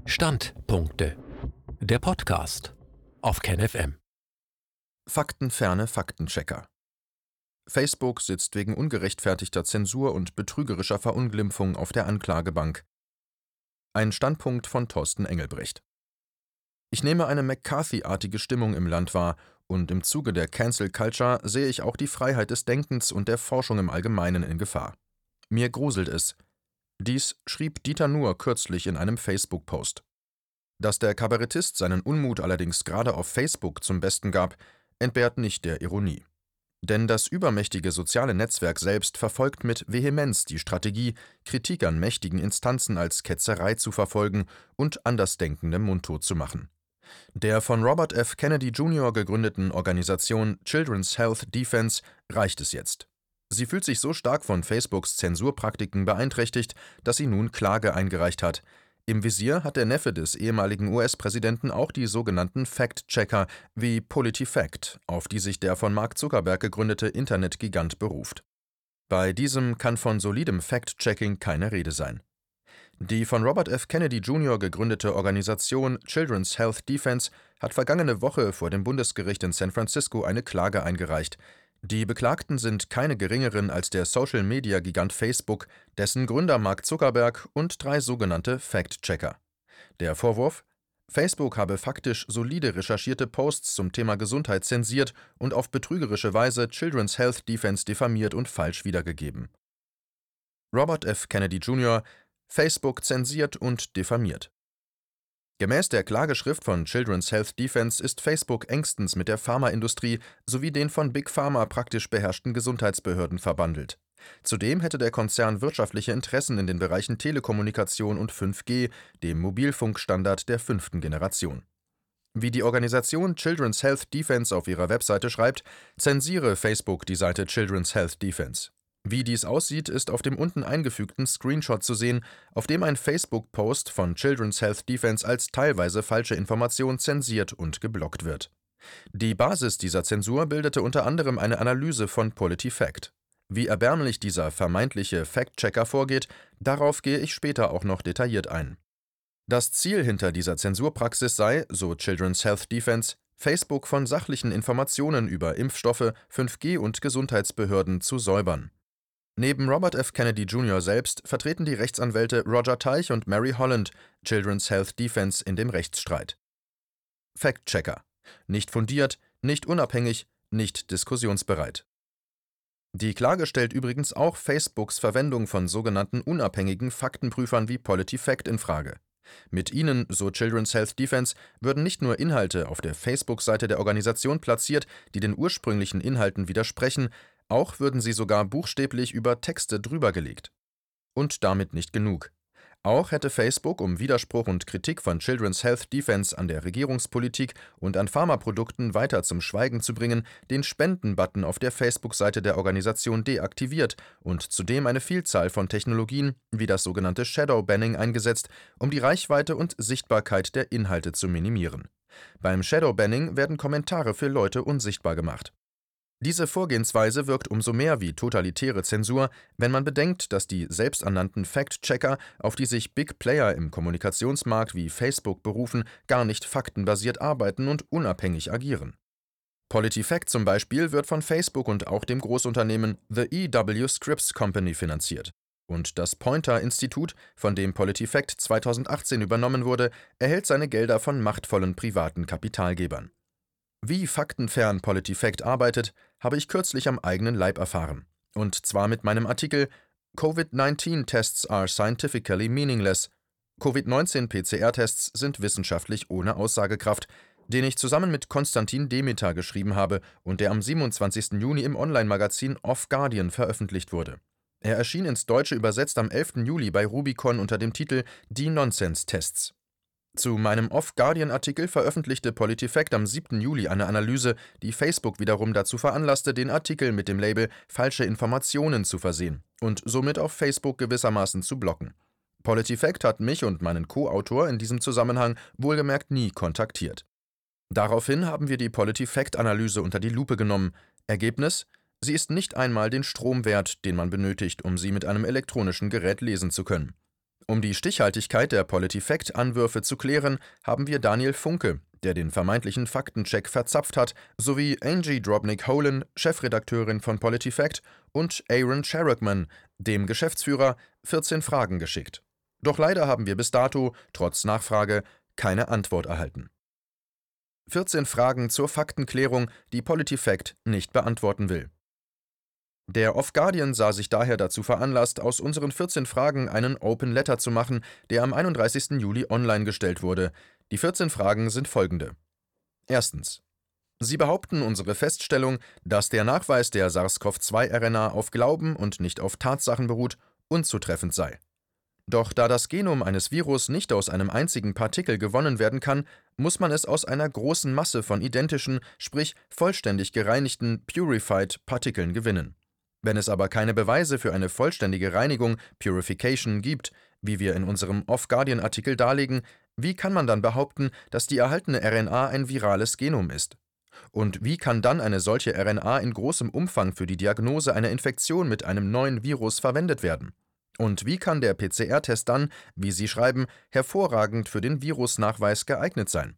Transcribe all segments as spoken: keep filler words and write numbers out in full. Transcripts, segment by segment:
Standpunkte. Der Podcast auf KenFM. Faktenferne Faktenchecker. Facebook sitzt wegen ungerechtfertigter Zensur und betrügerischer Verunglimpfung auf der Anklagebank. Ein Standpunkt von Thorsten Engelbrecht. Ich nehme eine McCarthy-artige Stimmung im Land wahr, und im Zuge der Cancel Culture sehe ich auch die Freiheit des Denkens und der Forschung im Allgemeinen in Gefahr. Mir gruselt es. Dies schrieb Dieter Nuhr kürzlich in einem Facebook-Post. Dass der Kabarettist seinen Unmut allerdings gerade auf Facebook zum Besten gab, entbehrt nicht der Ironie. Denn das übermächtige soziale Netzwerk selbst verfolgt mit Vehemenz die Strategie, Kritik an mächtigen Instanzen als Ketzerei zu verfolgen und Andersdenkende mundtot zu machen. Der von Robert F. Kennedy Junior gegründeten Organisation Children's Health Defense reicht es jetzt. Sie fühlt sich so stark von Facebooks Zensurpraktiken beeinträchtigt, dass sie nun Klage eingereicht hat. Im Visier hat der Neffe des ehemaligen U S-Präsidenten auch die sogenannten Fact-Checker wie PolitiFact, auf die sich der von Mark Zuckerberg gegründete Internetgigant beruft. Bei diesem kann von solidem Fact-Checking keine Rede sein. Die von Robert F. Kennedy Junior gegründete Organisation Children's Health Defense hat vergangene Woche vor dem Bundesgericht in San Francisco eine Klage eingereicht. Die Beklagten sind keine geringeren als der Social-Media-Gigant Facebook, dessen Gründer Mark Zuckerberg und drei sogenannte Fact-Checker. Der Vorwurf: Facebook habe faktisch solide recherchierte Posts zum Thema Gesundheit zensiert und auf betrügerische Weise Children's Health Defense diffamiert und falsch wiedergegeben. Robert F. Kennedy Junior Facebook zensiert und diffamiert. Gemäß der Klageschrift von Children's Health Defense ist Facebook engstens mit der Pharmaindustrie sowie den von Big Pharma praktisch beherrschten Gesundheitsbehörden verbandelt. Zudem hätte der Konzern wirtschaftliche Interessen in den Bereichen Telekommunikation und fünf G, dem Mobilfunkstandard der fünften Generation. Wie die Organisation Children's Health Defense auf ihrer Webseite schreibt, zensiere Facebook die Seite Children's Health Defense. Wie dies aussieht, ist auf dem unten eingefügten Screenshot zu sehen, auf dem ein Facebook-Post von Children's Health Defense als teilweise falsche Information zensiert und geblockt wird. Die Basis dieser Zensur bildete unter anderem eine Analyse von PolitiFact. Wie erbärmlich dieser vermeintliche Fact-Checker vorgeht, darauf gehe ich später auch noch detailliert ein. Das Ziel hinter dieser Zensurpraxis sei, so Children's Health Defense, Facebook von sachlichen Informationen über Impfstoffe, fünf G und Gesundheitsbehörden zu säubern. Neben Robert F. Kennedy Junior selbst vertreten die Rechtsanwälte Roger Teich und Mary Holland Children's Health Defense in dem Rechtsstreit. Fact-Checker: Nicht fundiert, nicht unabhängig, nicht diskussionsbereit. Die Klage stellt übrigens auch Facebooks Verwendung von sogenannten unabhängigen Faktenprüfern wie PolitiFact in Frage. Mit ihnen, so Children's Health Defense, würden nicht nur Inhalte auf der Facebook-Seite der Organisation platziert, die den ursprünglichen Inhalten widersprechen, auch würden sie sogar buchstäblich über Texte drübergelegt. Und damit nicht genug. Auch hätte Facebook, um Widerspruch und Kritik von Children's Health Defense an der Regierungspolitik und an Pharmaprodukten weiter zum Schweigen zu bringen, den Spenden-Button auf der Facebook-Seite der Organisation deaktiviert und zudem eine Vielzahl von Technologien, wie das sogenannte Shadow-Banning, eingesetzt, um die Reichweite und Sichtbarkeit der Inhalte zu minimieren. Beim Shadow-Banning werden Kommentare für Leute unsichtbar gemacht. Diese Vorgehensweise wirkt umso mehr wie totalitäre Zensur, wenn man bedenkt, dass die selbsternannten Fact-Checker, auf die sich Big Player im Kommunikationsmarkt wie Facebook berufen, gar nicht faktenbasiert arbeiten und unabhängig agieren. PolitiFact zum Beispiel wird von Facebook und auch dem Großunternehmen The E W Scripps Company finanziert. Und das Poynter-Institut, von dem PolitiFact zweitausendachtzehn übernommen wurde, erhält seine Gelder von machtvollen privaten Kapitalgebern. Wie faktenfern PolitiFact arbeitet, habe ich kürzlich am eigenen Leib erfahren. Und zwar mit meinem Artikel Covid neunzehn Tests are scientifically meaningless. Covid neunzehn P C R-Tests sind wissenschaftlich ohne Aussagekraft, den ich zusammen mit Konstantin Demeter geschrieben habe und der am siebenundzwanzigsten Juni im Online-Magazin Off Guardian veröffentlicht wurde. Er erschien ins Deutsche übersetzt am elften Juli bei Rubicon unter dem Titel Die Nonsense-Tests. Zu meinem Off-Guardian-Artikel veröffentlichte PolitiFact am siebten Juli eine Analyse, die Facebook wiederum dazu veranlasste, den Artikel mit dem Label »falsche Informationen« zu versehen und somit auf Facebook gewissermaßen zu blocken. PolitiFact hat mich und meinen Co-Autor in diesem Zusammenhang wohlgemerkt nie kontaktiert. Daraufhin haben wir die PolitiFact-Analyse unter die Lupe genommen. Ergebnis: Sie ist nicht einmal den Strom wert, den man benötigt, um sie mit einem elektronischen Gerät lesen zu können. Um die Stichhaltigkeit der PolitiFact-Anwürfe zu klären, haben wir Daniel Funke, der den vermeintlichen Faktencheck verzapft hat, sowie Angie Drobnik-Holen, Chefredakteurin von PolitiFact, und Aaron Sharrockman, dem Geschäftsführer, vierzehn Fragen geschickt. Doch leider haben wir bis dato, trotz Nachfrage, keine Antwort erhalten. vierzehn Fragen zur Faktenklärung, die PolitiFact nicht beantworten will. Der Off Guardian sah sich daher dazu veranlasst, aus unseren vierzehn Fragen einen Open Letter zu machen, der am einunddreißigsten Juli online gestellt wurde. Die vierzehn Fragen sind folgende. Erstens. Sie behaupten unsere Feststellung, dass der Nachweis der SARS-CoV zwei R N A auf Glauben und nicht auf Tatsachen beruht, unzutreffend sei. Doch da das Genom eines Virus nicht aus einem einzigen Partikel gewonnen werden kann, muss man es aus einer großen Masse von identischen, sprich vollständig gereinigten Purified Partikeln gewinnen. Wenn es aber keine Beweise für eine vollständige Reinigung, Purification, gibt, wie wir in unserem Off-Guardian-Artikel darlegen, wie kann man dann behaupten, dass die erhaltene R N A ein virales Genom ist? Und wie kann dann eine solche R N A in großem Umfang für die Diagnose einer Infektion mit einem neuen Virus verwendet werden? Und wie kann der P C R-Test dann, wie Sie schreiben, hervorragend für den Virusnachweis geeignet sein?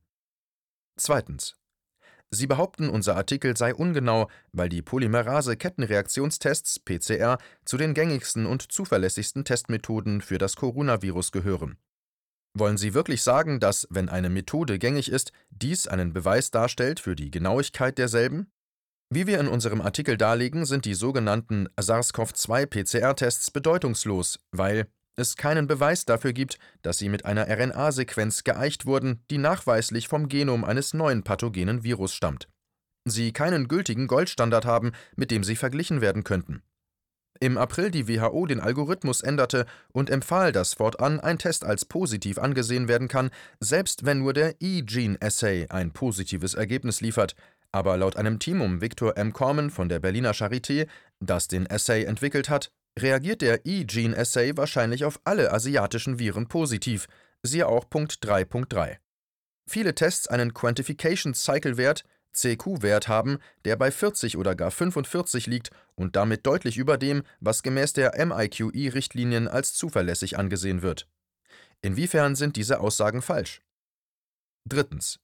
Zweitens. Sie behaupten, unser Artikel sei ungenau, weil die Polymerase-Kettenreaktionstests P C R zu den gängigsten und zuverlässigsten Testmethoden für das Coronavirus gehören. Wollen Sie wirklich sagen, dass, wenn eine Methode gängig ist, dies einen Beweis darstellt für die Genauigkeit derselben? Wie wir in unserem Artikel darlegen, sind die sogenannten SARS-CoV zwei P C R-Tests bedeutungslos, weil es keinen Beweis dafür gibt, dass sie mit einer R N A-Sequenz geeicht wurden, die nachweislich vom Genom eines neuen pathogenen Virus stammt. Sie keinen gültigen Goldstandard haben, mit dem sie verglichen werden könnten. Im April die W H O den Algorithmus änderte und empfahl, dass fortan ein Test als positiv angesehen werden kann, selbst wenn nur der E-Gene-Assay ein positives Ergebnis liefert. Aber laut einem Team um Viktor M. Korman von der Berliner Charité, das den Assay entwickelt hat, reagiert der E-Gene-Assay wahrscheinlich auf alle asiatischen Viren positiv, siehe auch Punkt drei Punkt drei. Viele Tests einen Quantification-Cycle-Wert, C Q-Wert haben, der bei vierzig oder gar fünfundvierzig liegt und damit deutlich über dem, was gemäß der M I Q I-Richtlinien als zuverlässig angesehen wird. Inwiefern sind diese Aussagen falsch? Drittens.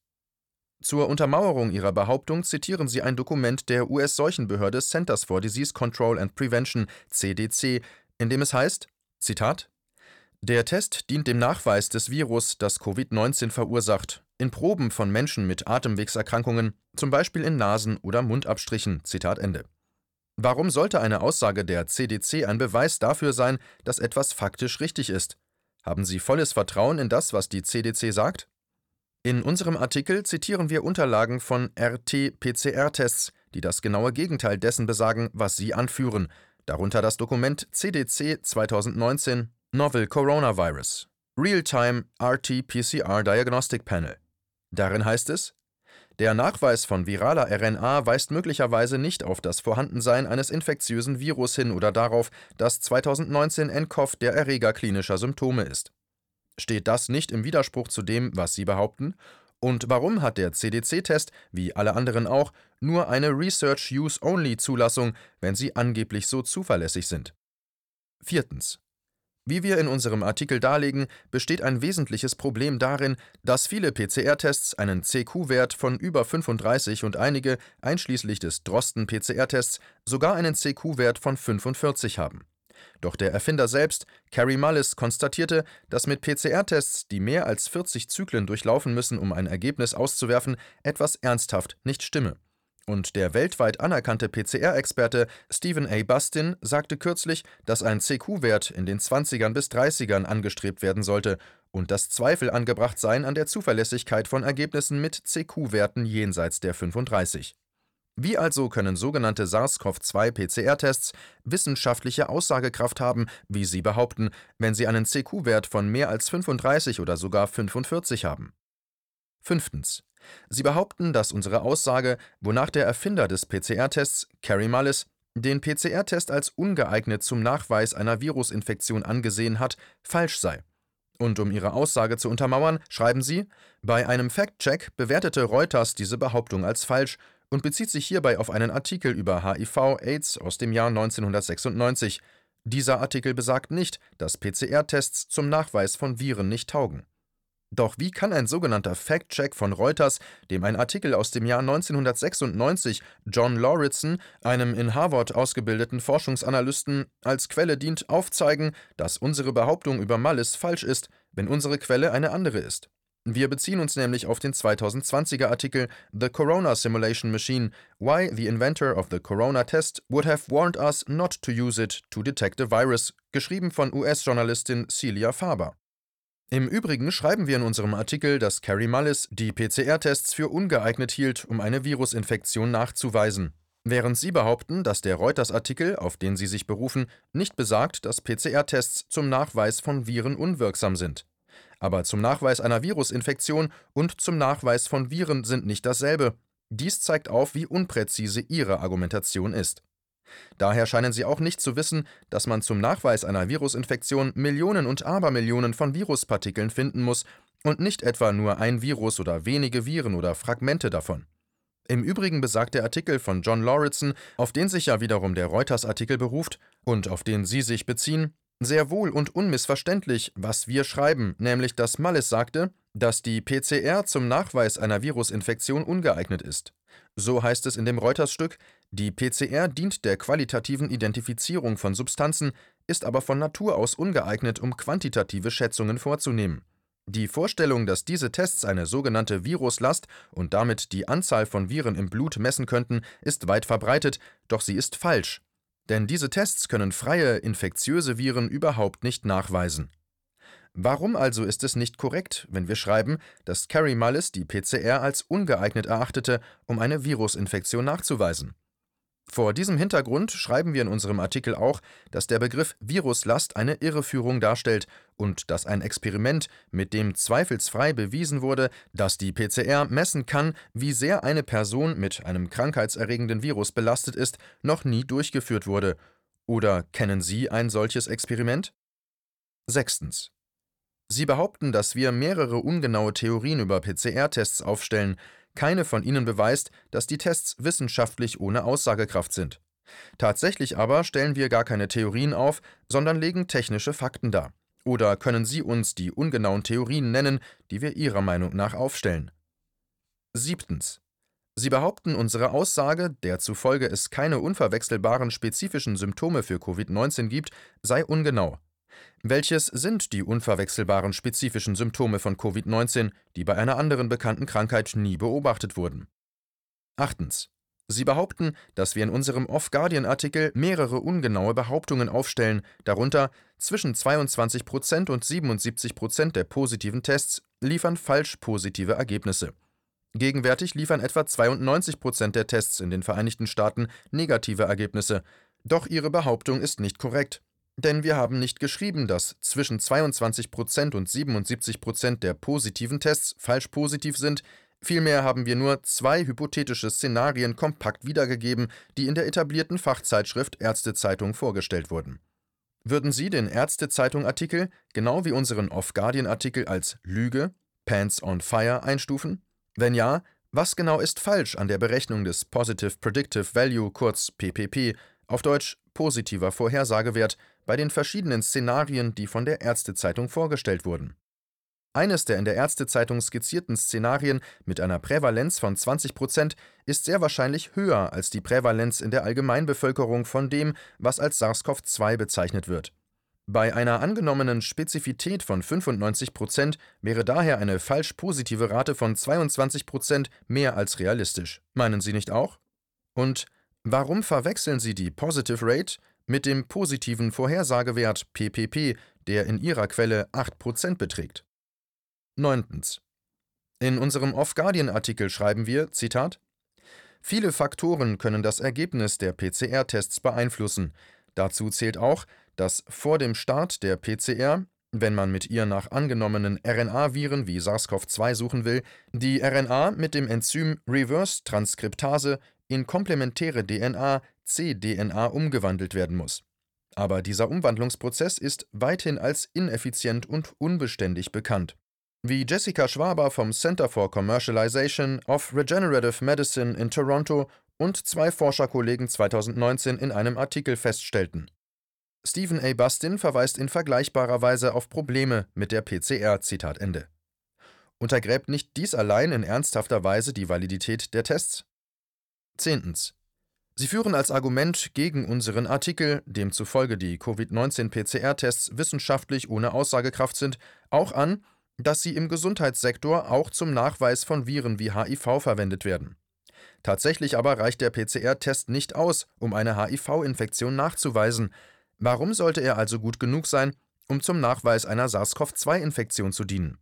Zur Untermauerung ihrer Behauptung zitieren sie ein Dokument der U S-Seuchenbehörde Centers for Disease Control and Prevention, C D C, in dem es heißt, Zitat, der Test dient dem Nachweis des Virus, das Covid neunzehn verursacht, in Proben von Menschen mit Atemwegserkrankungen, zum Beispiel in Nasen- oder Mundabstrichen, Zitat Ende. Warum sollte eine Aussage der C D C ein Beweis dafür sein, dass etwas faktisch richtig ist? Haben Sie volles Vertrauen in das, was die C D C sagt? In unserem Artikel zitieren wir Unterlagen von R T P C R-Tests, die das genaue Gegenteil dessen besagen, was Sie anführen, darunter das Dokument C D C zweitausendneunzehn Novel Coronavirus Real-Time R T P C R Diagnostic Panel. Darin heißt es, der Nachweis von viraler R N A weist möglicherweise nicht auf das Vorhandensein eines infektiösen Virus hin oder darauf, dass zweitausendneunzehn nCoV der Erreger klinischer Symptome ist. Steht das nicht im Widerspruch zu dem, was Sie behaupten? Und warum hat der C D C-Test, wie alle anderen auch, nur eine Research-Use-Only-Zulassung, wenn sie angeblich so zuverlässig sind? Viertens. Wie wir in unserem Artikel darlegen, besteht ein wesentliches Problem darin, dass viele P C R-Tests einen C Q-Wert von über fünfunddreißig und einige, einschließlich des Drosten-P C R-Tests, sogar einen C Q-Wert von fünfundvierzig haben. Doch der Erfinder selbst, Kary Mullis, konstatierte, dass mit P C R-Tests, die mehr als vierzig Zyklen durchlaufen müssen, um ein Ergebnis auszuwerfen, etwas ernsthaft nicht stimme. Und der weltweit anerkannte P C R-Experte Stephen A. Bustin sagte kürzlich, dass ein C Q-Wert in den zwanzigern bis dreißigern angestrebt werden sollte und dass Zweifel angebracht seien an der Zuverlässigkeit von Ergebnissen mit C Q-Werten jenseits der fünfunddreißig. Wie also können sogenannte SARS-CoV zwei P C R-Tests wissenschaftliche Aussagekraft haben, wie sie behaupten, wenn sie einen C Q-Wert von mehr als fünfunddreißig oder sogar fünfundvierzig haben? Fünftens. Sie behaupten, dass unsere Aussage, wonach der Erfinder des P C R-Tests, Kary Mullis, den P C R-Test als ungeeignet zum Nachweis einer Virusinfektion angesehen hat, falsch sei. Und um ihre Aussage zu untermauern, schreiben sie, bei einem Fact-Check bewertete Reuters diese Behauptung als falsch und bezieht sich hierbei auf einen Artikel über H I V/AIDS aus dem Jahr neunzehnhundertsechsundneunzig. Dieser Artikel besagt nicht, dass P C R-Tests zum Nachweis von Viren nicht taugen. Doch wie kann ein sogenannter Fact-Check von Reuters, dem ein Artikel aus dem Jahr neunzehnhundertsechsundneunzig John Lauritsen, einem in Harvard ausgebildeten Forschungsanalysten, als Quelle dient, aufzeigen, dass unsere Behauptung über Malice falsch ist, wenn unsere Quelle eine andere ist? Wir beziehen uns nämlich auf den zweitausendzwanziger Artikel The Corona Simulation Machine – Why the Inventor of the Corona Test would have warned us not to use it to detect a virus, geschrieben von U S-Journalistin Celia Faber. Im Übrigen schreiben wir in unserem Artikel, dass Kary Mullis die P C R-Tests für ungeeignet hielt, um eine Virusinfektion nachzuweisen, während Sie behaupten, dass der Reuters-Artikel, auf den Sie sich berufen, nicht besagt, dass P C R-Tests zum Nachweis von Viren unwirksam sind. Aber zum Nachweis einer Virusinfektion und zum Nachweis von Viren sind nicht dasselbe. Dies zeigt auf, wie unpräzise Ihre Argumentation ist. Daher scheinen Sie auch nicht zu wissen, dass man zum Nachweis einer Virusinfektion Millionen und Abermillionen von Viruspartikeln finden muss und nicht etwa nur ein Virus oder wenige Viren oder Fragmente davon. Im Übrigen besagt der Artikel von John Lauritsen, auf den sich ja wiederum der Reuters-Artikel beruft und auf den Sie sich beziehen, sehr wohl und unmissverständlich, was wir schreiben, nämlich dass Mullis sagte, dass die P C R zum Nachweis einer Virusinfektion ungeeignet ist. So heißt es in dem Reuters-Stück, die P C R dient der qualitativen Identifizierung von Substanzen, ist aber von Natur aus ungeeignet, um quantitative Schätzungen vorzunehmen. Die Vorstellung, dass diese Tests eine sogenannte Viruslast und damit die Anzahl von Viren im Blut messen könnten, ist weit verbreitet, doch sie ist falsch. Denn diese Tests können freie, infektiöse Viren überhaupt nicht nachweisen. Warum also ist es nicht korrekt, wenn wir schreiben, dass Kary Mullis die P C R als ungeeignet erachtete, um eine Virusinfektion nachzuweisen? Vor diesem Hintergrund schreiben wir in unserem Artikel auch, dass der Begriff Viruslast eine Irreführung darstellt und dass ein Experiment, mit dem zweifelsfrei bewiesen wurde, dass die P C R messen kann, wie sehr eine Person mit einem krankheitserregenden Virus belastet ist, noch nie durchgeführt wurde. Oder kennen Sie ein solches Experiment? Sechstens. Sie behaupten, dass wir mehrere ungenaue Theorien über P C R-Tests aufstellen. Keine von ihnen beweist, dass die Tests wissenschaftlich ohne Aussagekraft sind. Tatsächlich aber stellen wir gar keine Theorien auf, sondern legen technische Fakten dar. Oder können Sie uns die ungenauen Theorien nennen, die wir Ihrer Meinung nach aufstellen? Siebtens. Sie behaupten, unsere Aussage, der zufolge es keine unverwechselbaren spezifischen Symptome für Covid neunzehn gibt, sei ungenau. Welches sind die unverwechselbaren spezifischen Symptome von Covid neunzehn, die bei einer anderen bekannten Krankheit nie beobachtet wurden? Achtens. Sie behaupten, dass wir in unserem Off-Guardian-Artikel mehrere ungenaue Behauptungen aufstellen, darunter zwischen zweiundzwanzig Prozent und siebenundsiebzig Prozent der positiven Tests liefern falsch positive Ergebnisse. Gegenwärtig liefern etwa zweiundneunzig Prozent der Tests in den Vereinigten Staaten negative Ergebnisse. Doch Ihre Behauptung ist nicht korrekt. Denn wir haben nicht geschrieben, dass zwischen zweiundzwanzig Prozent und siebenundsiebzig Prozent der positiven Tests falsch positiv sind, vielmehr haben wir nur zwei hypothetische Szenarien kompakt wiedergegeben, die in der etablierten Fachzeitschrift Ärztezeitung vorgestellt wurden. Würden Sie den Ärztezeitung-Artikel, genau wie unseren Off-Guardian-Artikel, als Lüge, Pants on Fire einstufen? Wenn ja, was genau ist falsch an der Berechnung des Positive Predictive Value, kurz P P P, auf Deutsch positiver Vorhersagewert, bei den verschiedenen Szenarien, die von der Ärztezeitung vorgestellt wurden? Eines der in der Ärztezeitung skizzierten Szenarien mit einer Prävalenz von zwanzig Prozent ist sehr wahrscheinlich höher als die Prävalenz in der Allgemeinbevölkerung von dem, was als SARS-CoV zwei bezeichnet wird. Bei einer angenommenen Spezifität von fünfundneunzig Prozent wäre daher eine falsch positive Rate von zweiundzwanzig Prozent mehr als realistisch. Meinen Sie nicht auch? Und warum verwechseln Sie die Positive Rate mit dem positiven Vorhersagewert P P P, der in Ihrer Quelle acht Prozent beträgt? Neuntens. In unserem Off-Guardian-Artikel schreiben wir, Zitat, viele Faktoren können das Ergebnis der P C R-Tests beeinflussen. Dazu zählt auch, dass vor dem Start der P C R, wenn man mit ihr nach angenommenen R N A-Viren wie SARS-CoV zwei suchen will, die R N A mit dem Enzym Reverse-Transkriptase in komplementäre D N A, cDNA, umgewandelt werden muss. Aber dieser Umwandlungsprozess ist weithin als ineffizient und unbeständig bekannt. Wie Jessica Schwaber vom Center for Commercialization of Regenerative Medicine in Toronto und zwei Forscherkollegen zweitausendneunzehn in einem Artikel feststellten. Stephen A. Bustin verweist in vergleichbarer Weise auf Probleme mit der P C R. Zitat Ende. Untergräbt nicht dies allein in ernsthafter Weise die Validität der Tests? Zehntens. Sie führen als Argument gegen unseren Artikel, demzufolge die Covid neunzehn P C R-Tests wissenschaftlich ohne Aussagekraft sind, auch an, dass sie im Gesundheitssektor auch zum Nachweis von Viren wie H I V verwendet werden. Tatsächlich aber reicht der P C R-Test nicht aus, um eine H I V-Infektion nachzuweisen. Warum sollte er also gut genug sein, um zum Nachweis einer SARS-CoV zwei Infektion zu dienen?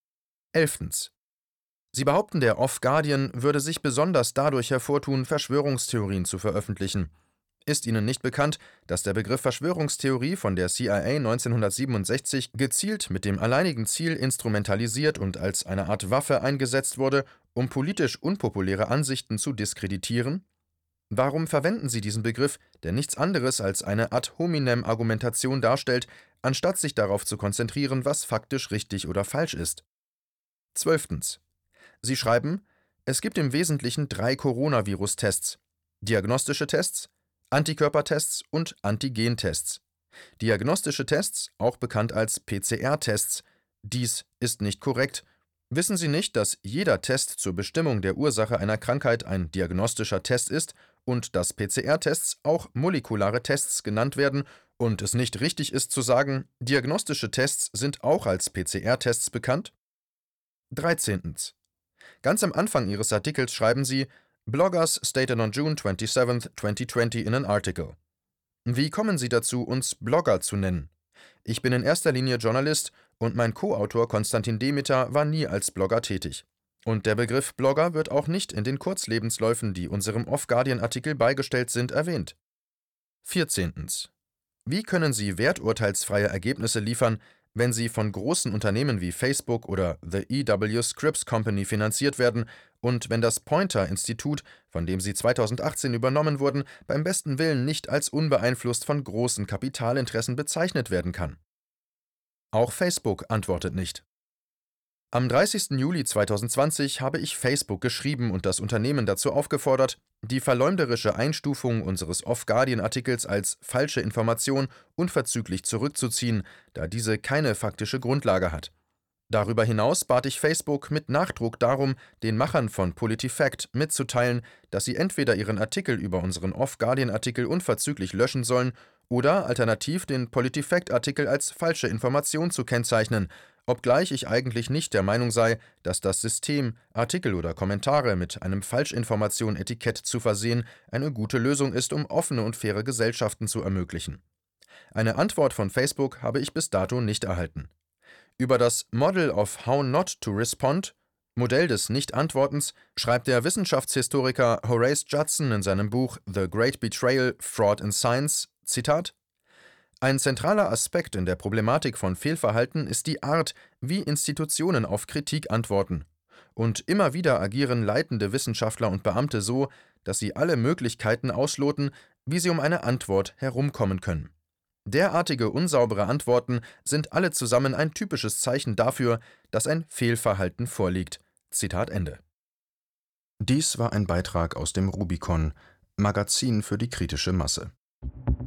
Elftens. Sie behaupten, der Off-Guardian würde sich besonders dadurch hervortun, Verschwörungstheorien zu veröffentlichen. Ist Ihnen nicht bekannt, dass der Begriff Verschwörungstheorie von der C I A neunzehnhundertsiebenundsechzig gezielt mit dem alleinigen Ziel instrumentalisiert und als eine Art Waffe eingesetzt wurde, um politisch unpopuläre Ansichten zu diskreditieren? Warum verwenden Sie diesen Begriff, der nichts anderes als eine ad hominem Argumentation darstellt, anstatt sich darauf zu konzentrieren, was faktisch richtig oder falsch ist? Zwölftens. Sie schreiben, es gibt im Wesentlichen drei Coronavirus-Tests: diagnostische Tests, Antikörpertests und Antigentests. Diagnostische Tests, auch bekannt als P C R-Tests. Dies ist nicht korrekt. Wissen Sie nicht, dass jeder Test zur Bestimmung der Ursache einer Krankheit ein diagnostischer Test ist und dass P C R-Tests auch molekulare Tests genannt werden und es nicht richtig ist zu sagen, diagnostische Tests sind auch als P C R-Tests bekannt? Dreizehntens. Ganz am Anfang Ihres Artikels schreiben Sie, Bloggers stated on June twenty-seventh, twenty twenty in an article. Wie kommen Sie dazu, uns Blogger zu nennen? Ich bin in erster Linie Journalist und mein Co-Autor Konstantin Demeter war nie als Blogger tätig. Und der Begriff Blogger wird auch nicht in den Kurzlebensläufen, die unserem Off-Guardian-Artikel beigestellt sind, erwähnt. Vierzehntens. Wie können Sie werturteilsfreie Ergebnisse liefern, wenn sie von großen Unternehmen wie Facebook oder The E W Scripps Company finanziert werden und wenn das Poynter-Institut, von dem sie zweitausendachtzehn übernommen wurden, beim besten Willen nicht als unbeeinflusst von großen Kapitalinteressen bezeichnet werden kann? Auch Facebook antwortet nicht. Am dreißigsten Juli zweitausendzwanzig habe ich Facebook geschrieben und das Unternehmen dazu aufgefordert, die verleumderische Einstufung unseres Off-Guardian-Artikels als falsche Information unverzüglich zurückzuziehen, da diese keine faktische Grundlage hat. Darüber hinaus bat ich Facebook mit Nachdruck darum, den Machern von PolitiFact mitzuteilen, dass sie entweder ihren Artikel über unseren Off-Guardian-Artikel unverzüglich löschen sollen oder alternativ den PolitiFact-Artikel als falsche Information zu kennzeichnen, obgleich ich eigentlich nicht der Meinung sei, dass das System, Artikel oder Kommentare mit einem Falschinformation-Etikett zu versehen, eine gute Lösung ist, um offene und faire Gesellschaften zu ermöglichen. Eine Antwort von Facebook habe ich bis dato nicht erhalten. Über das Model of How Not to Respond, Modell des Nicht-Antwortens, schreibt der Wissenschaftshistoriker Horace Judson in seinem Buch The Great Betrayal, Fraud in Science, Zitat: Ein zentraler Aspekt in der Problematik von Fehlverhalten ist die Art, wie Institutionen auf Kritik antworten. Und immer wieder agieren leitende Wissenschaftler und Beamte so, dass sie alle Möglichkeiten ausloten, wie sie um eine Antwort herumkommen können. Derartige unsaubere Antworten sind alle zusammen ein typisches Zeichen dafür, dass ein Fehlverhalten vorliegt. Zitat Ende. Dies war ein Beitrag aus dem Rubicon, Magazin für die kritische Masse.